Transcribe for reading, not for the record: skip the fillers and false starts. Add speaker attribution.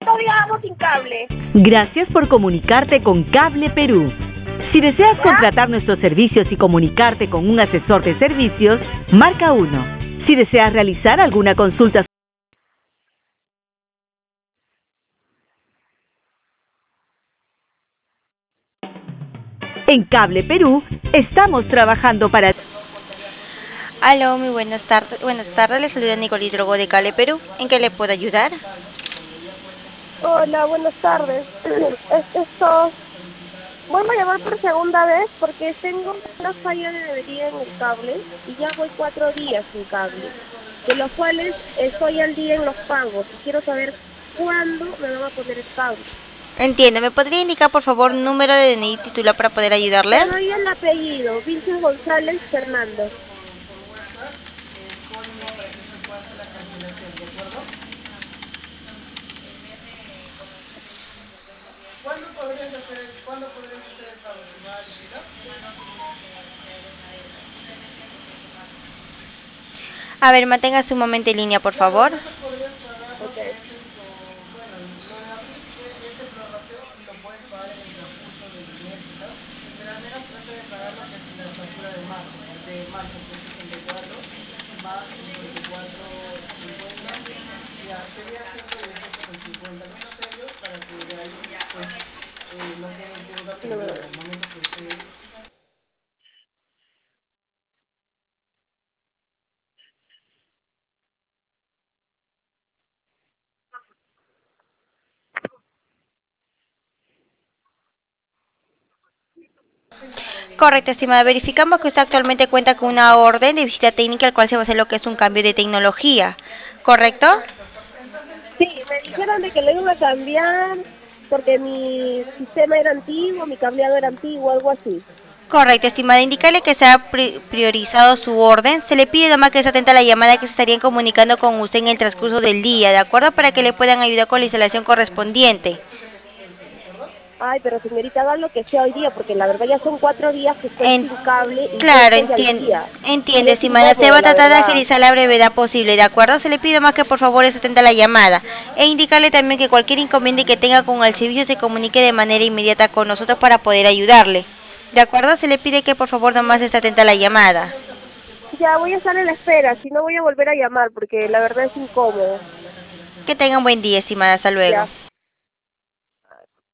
Speaker 1: Todavía vamos sin cable.
Speaker 2: Gracias por comunicarte con Cable Perú. Si deseas contratar nuestros servicios y comunicarte con un asesor de servicios, marca 1. Si deseas realizar alguna consulta en Cable Perú, estamos trabajando para...
Speaker 3: Aló, muy buenas tardes. Buenas tardes, le saluda Nicolás Drogo de Cable Perú. ¿En qué le puedo ayudar?
Speaker 1: Hola, buenas tardes. Esto, vuelvo a llamar por segunda vez porque tengo una falla de avería en el cable y ya voy 4 días sin cable, de los cuales estoy al día en los pagos y quiero saber cuándo me van a poner el cable.
Speaker 3: Entiendo, ¿me podría indicar por favor número de DNI titular para poder ayudarle?
Speaker 1: Te doy el apellido, Vincent González Fernando.
Speaker 4: ¿Cuándo podrías hacer el pago, estimada chica?
Speaker 3: A ver, manténgase un momento en línea, por favor.
Speaker 4: Eso podrías pagarlo
Speaker 1: Ok.
Speaker 4: con, bueno, lo de abril, ese prorrateo lo puedes pagar en el transcurso del mes, quizás, pero al menos trata de pagar lo que es la factura de marzo que es 64, más 54.50, ya sería 118.50 menos ellos para que de ahí pues no queden deuda
Speaker 1: No me
Speaker 4: pendiente al momento que usted.
Speaker 3: Correcto, estimada. Verificamos que usted actualmente cuenta con una orden de visita técnica al cual se va a hacer lo que es un cambio de tecnología. ¿Correcto?
Speaker 1: Sí, me dijeron de que lo iban a cambiar porque mi sistema era antiguo, mi cableado era antiguo, algo así.
Speaker 3: Correcto, estimada. Indicarle que se ha priorizado su orden. Se le pide nomás que se atenta a la llamada que se estarían comunicando con usted en el transcurso del día, ¿de acuerdo? Para que le puedan ayudar con la instalación correspondiente.
Speaker 1: Ay, pero señorita, hagan lo que sea hoy día, porque la verdad ya son 4 días que estoy
Speaker 3: En-
Speaker 1: sin cable y ya
Speaker 3: claro,
Speaker 1: estoy al día. Y
Speaker 3: entiende,
Speaker 1: es
Speaker 3: estimada. Se
Speaker 1: incómodo,
Speaker 3: va a
Speaker 1: la
Speaker 3: tratar de
Speaker 1: verdad.
Speaker 3: agilizar la brevedad posible, ¿de acuerdo? Se le pide más que por favor se atenta a la llamada. E indicarle también que cualquier inconveniente que tenga con el servicio se comunique de manera inmediata con nosotros para poder ayudarle. ¿De acuerdo? Se le pide que por favor nomás esté atenta a la llamada.
Speaker 1: Ya voy a estar en la espera, si no voy a volver a llamar, porque la verdad es incómodo.
Speaker 3: Que tengan buen día, estimada. Hasta luego.
Speaker 1: Ya.